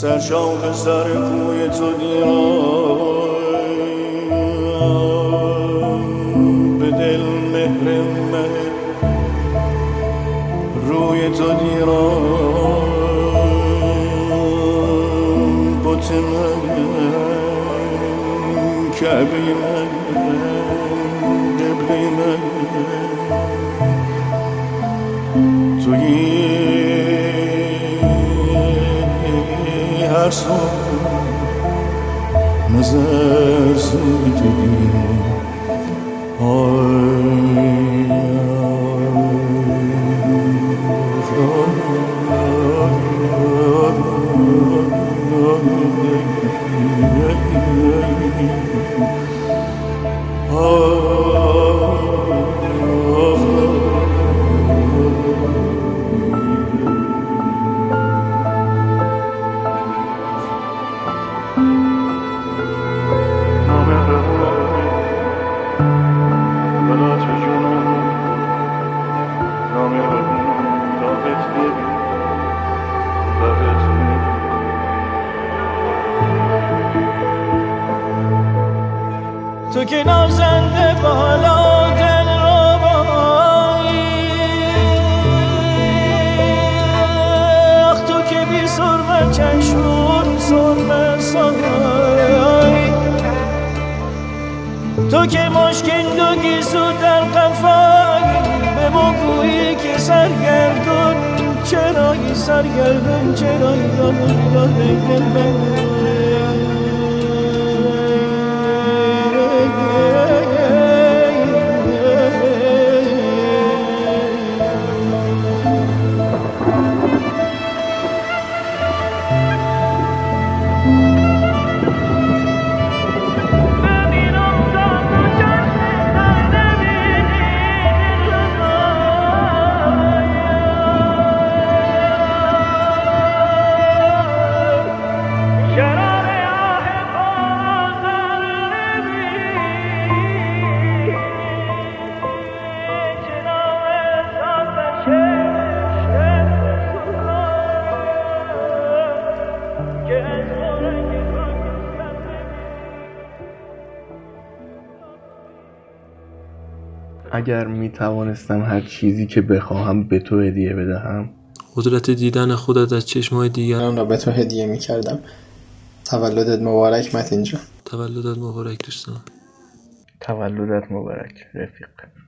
سرشاخ سر کوی تو دیرم به دل مهر من روی تو دیرم بت من کعبه من قبله من تویی هر صبح نظر تویی تو که نازنده بالا دل رو بایی، آخ تو که بی سرمه چشون سرمه سایی، تو که مشکین دو گیسو در قفایی، به مگویی که سرگردون چرایی سرگردون چرایی دل من اگر می توانستم هر چیزی که بخواهم به تو هدیه بدهم، قدرت دیدن خودت از چشمای دیگران را به تو هدیه می کردم. تولدت مبارک متین جان. تولدت مبارک دوستان. تولدت مبارک رفیق.